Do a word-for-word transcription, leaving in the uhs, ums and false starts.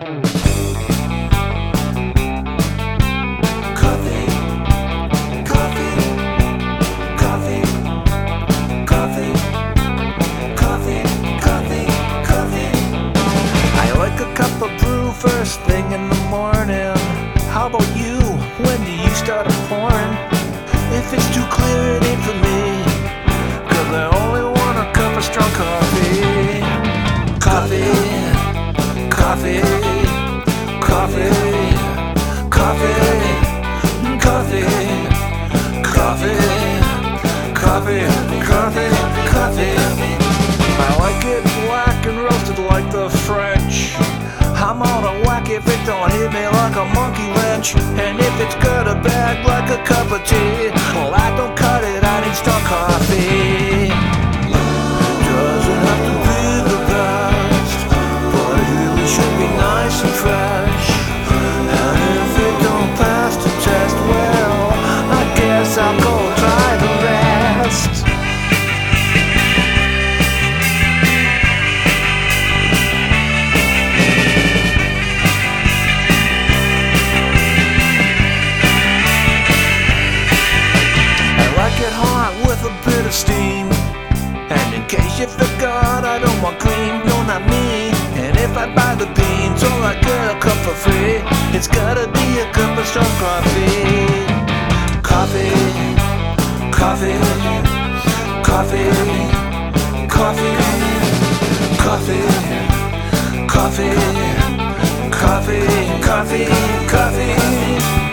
First thing in the morning. How about you? When do you start pouring? If it's too clear, it ain't for me, 'cause I only want a cup of strong coffee. Coffee, coffee, coffee, coffee, coffee, coffee, coffee, coffee, coffee. I like it whack and roasted like the French. I'm on a whack if it don't hit me like a monkey wrench. And if it's got a bag like a cup of tea, well, I don't cut it, I need strong coffee. Doesn't have to be the best, but it really should be nice and fresh. And if it don't pass the test, well, I guess I'll go try the rest. Get hot with a bit of steam, and in case you forgot, I don't want cream, no, not me. And if I buy the beans, or I get a cup for free, it's gotta be a cup of strong coffee. Coffee, coffee, coffee, coffee, coffee, coffee, coffee, coffee, coffee.